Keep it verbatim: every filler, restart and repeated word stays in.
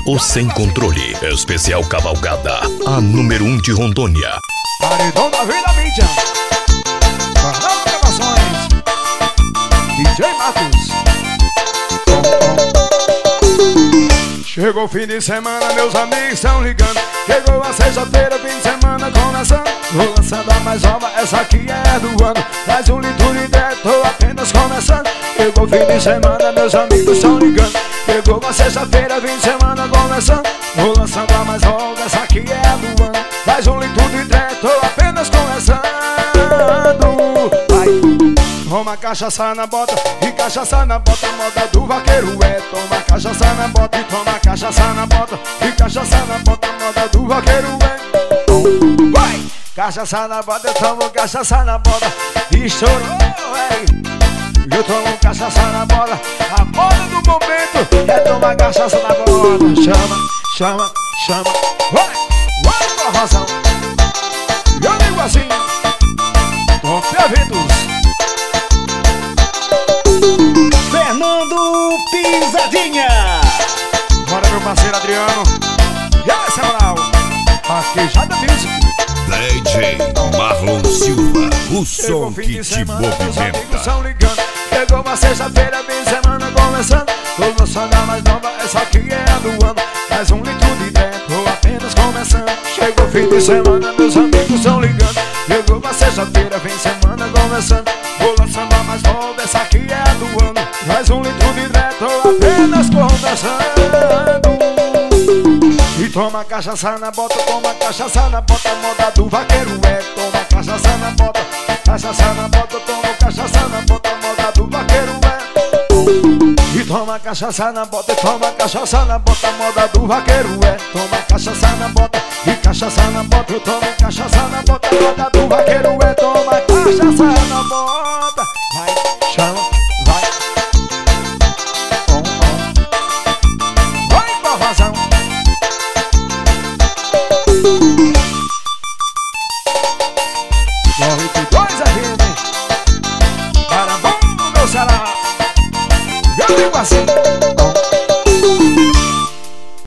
ou sem controle. Especial Cavalgada, a número um de Rondônia. Paredão da Vida Mídia, Fernando Gravações, D J Matos. Chegou o fim de semana, meus amigos estão ligando. Chegou a sexta-feira, fim de semana começando. Vou lançando a mais nova, essa aqui é do ano. Mais um litro de ideia, tô apenas começando. Chegou o fim de semana, meus amigos estão ligando. Chegou a sexta-feira, fim de semana começando. Vou lançando a mais nova, essa aqui é do ano. Mais um litro de ideia, tô apenas começando. Vai. Toma cachaça na bota e cachaça na bota, moda do vaqueiro é. Toma cachaça na bota e toma cachaça na bota e cachaça na bota, moda do vaqueiro é. Vai! Cachaça na bota, eu tomo cachaça na bota e estourou, é. Eu tomo cachaça na bota, a moda do momento é tomar cachaça na bota. Chama, chama, chama, vai! Vai com a razão. Eu digo assim, Tom Piaventos, Fernando Pisadinha. bora meu parceiro Adriano. E essa moral, aqui já da Music. D J Marlon Silva, o som que te movimenta. Ligando. Chegou uma sexta-feira, fim de semana começando. Tô lançando a mais nova, essa aqui é a do ano. Mais um litro de ideia, tô apenas começando. Chegou o fim de semana, meus amigos estão ligando. Chegou uma sexta-feira, fim de semana começando. Vou lançando a mais nova, essa aqui é a do ano. Mais um litro de ideia, tô apenas começando. E toma cachaça na bota, toma cachaça na bota, moda do vaqueiro é. Toma cachaça na bota, cachaça na bota, toma cachaça na bota, moda do vaqueiro é. E toma cachaça na bota, e toma cachaça na bota, moda do vaqueiro é. Toma cachaça na bota, e cachaça na bota, e toma cachaça na bota, moda do vaqueiro é. Toma cachaça na bota, vai, chama, vai. Oh, oh. Vai com a razão. noventa e dois F M, para bom no meu Ceará. Eu digo assim.